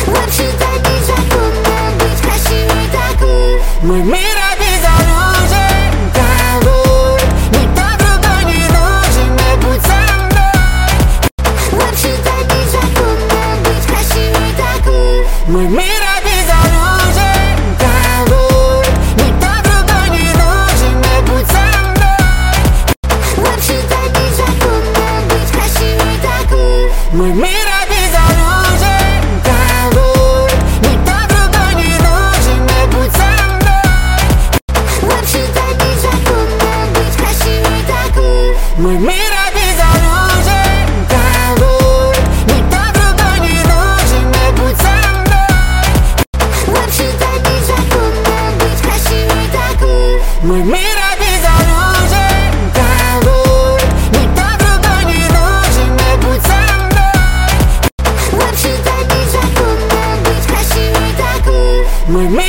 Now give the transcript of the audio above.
Вообще-то незаконно быть красивой такой. Мой мир обезоружен тобой. Никто другой не нужен, не будь со мной. Вообще-то незаконно быть красивой такой. Мой мир обезоружен тобой. Никто другой не нужен, не будь со мной. Вообще-то незаконно быть красивой такой. Мой мир обезоружен тобой. Никто другой не нужен, не будь со мной. Вообще-то незаконно быть красивой такой. Мой мир обезоружен тобой. Никто другой не нужен, не будь со мной. Вообще-то незаконно быть красивой такой. Мой мир обезоружен тобой. Никто другой не нужен, не будь со мной. Вообще-то незаконно быть красивой такой. Мой мир